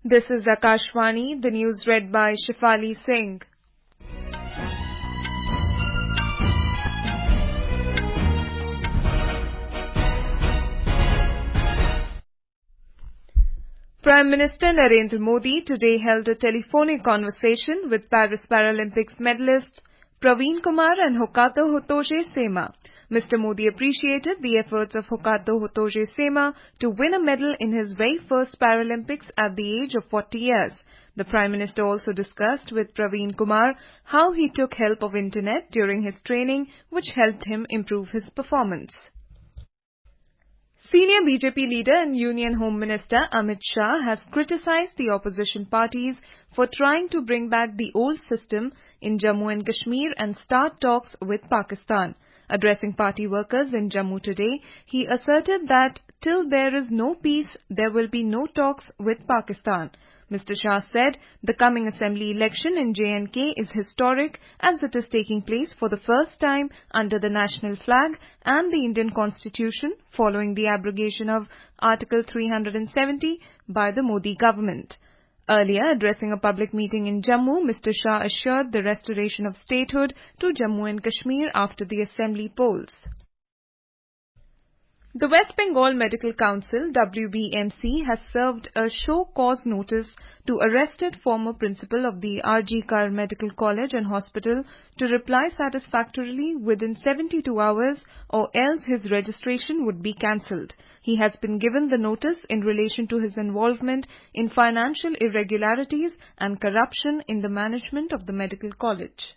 This is Akashvani, the news read by Shifali Singh. Prime Minister Narendra Modi today held a telephonic conversation with Paris Paralympics medalists Praveen Kumar and Hokato Hotoje Sema. Mr. Modi appreciated the efforts of Hokato Hotoje Sema to win a medal in his very first Paralympics at the age of 40 years. The Prime Minister also discussed with Praveen Kumar how he took help of internet during his training, which helped him improve his performance. Senior BJP leader and Union Home Minister Amit Shah has criticized the opposition parties for trying to bring back the old system in Jammu and Kashmir and start talks with Pakistan. Addressing party workers in Jammu today, he asserted that till there is no peace, there will be no talks with Pakistan. Mr. Shah said the coming assembly election in J&K is historic as it is taking place for the first time under the national flag and the Indian Constitution following the abrogation of Article 370 by the Modi government. Earlier, addressing a public meeting in Jammu, Mr. Shah assured the restoration of statehood to Jammu and Kashmir after the assembly polls. The West Bengal Medical Council WBMC has served a show cause notice to arrested former principal of the R.G. Kar Medical College and Hospital to reply satisfactorily within 72 hours or else his registration would be cancelled. He has been given the notice in relation to his involvement in financial irregularities and corruption in the management of the medical college.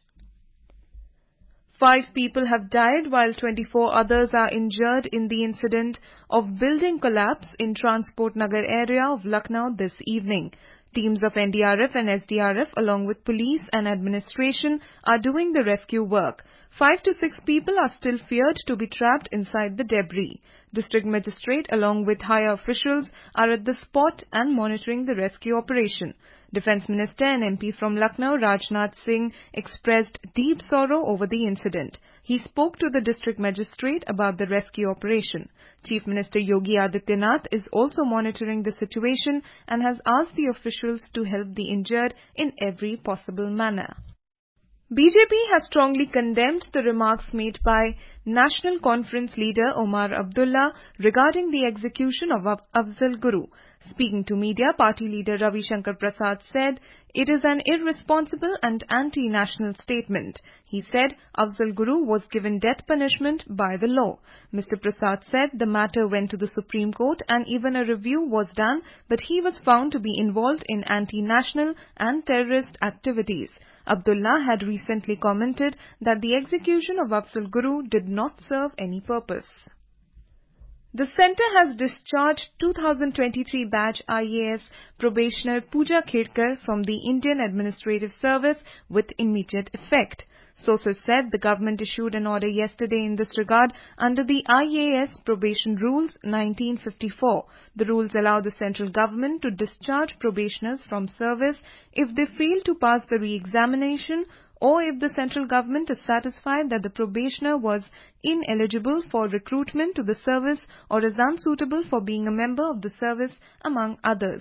5 people have died while 24 others are injured in the incident of building collapse in Transport Nagar area of Lucknow this evening. Teams of NDRF and SDRF along with police and administration are doing the rescue work. 5 to 6 people are still feared to be trapped inside the debris. District Magistrate along with higher officials are at the spot and monitoring the rescue operation. Defence Minister and MP from Lucknow, Rajnath Singh, expressed deep sorrow over the incident. He spoke to the District Magistrate about the rescue operation. Chief Minister Yogi Adityanath is also monitoring the situation and has asked the officials to help the injured in every possible manner. BJP has strongly condemned the remarks made by National Conference leader Omar Abdullah regarding the execution of Afzal Guru. Speaking to media, party leader Ravi Shankar Prasad said, "It is an irresponsible and anti-national statement." He said Afzal Guru was given death punishment by the law. Mr. Prasad said the matter went to the Supreme Court and even a review was done, but he was found to be involved in anti-national and terrorist activities. Abdullah had recently commented that the execution of Afzal Guru did not serve any purpose. The centre has discharged 2023 batch IAS probationer Pooja Khedkar from the Indian Administrative Service with immediate effect. Sources said the government issued an order yesterday in this regard under the IAS Probation Rules 1954. The rules allow the central government to discharge probationers from service if they fail to pass the re-examination or if the central government is satisfied that the probationer was ineligible for recruitment to the service or is unsuitable for being a member of the service, among others.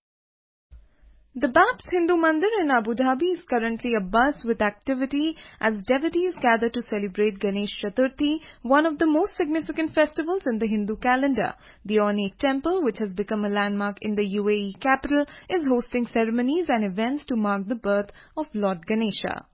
The BAPS Hindu Mandir in Abu Dhabi is currently abuzz with activity as devotees gather to celebrate Ganesh Chaturthi, one of the most significant festivals in the Hindu calendar. The ornate temple, which has become a landmark in the UAE capital, is hosting ceremonies and events to mark the birth of Lord Ganesha.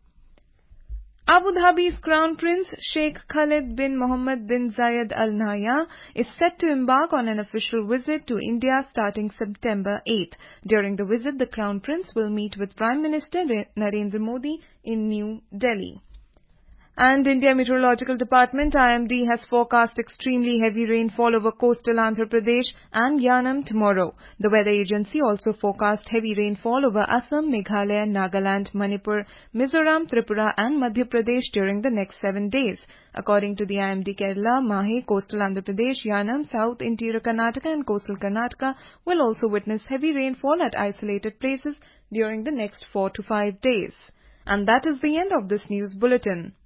Abu Dhabi's Crown Prince Sheikh Khalid bin Mohammed bin Zayed Al Nahyan is set to embark on an official visit to India starting September 8th. During the visit, the Crown Prince will meet with Prime Minister Narendra Modi in New Delhi. And India Meteorological Department IMD has forecast extremely heavy rainfall over coastal Andhra Pradesh and Yanam tomorrow. The weather agency also forecast heavy rainfall over Assam, Meghalaya, Nagaland, Manipur, Mizoram, Tripura and Madhya Pradesh during the next 7 days. According to the IMD, Kerala, Mahe, coastal Andhra Pradesh, Yanam, South Interior Karnataka and coastal Karnataka will also witness heavy rainfall at isolated places during the next 4 to 5 days. And that is the end of this news bulletin.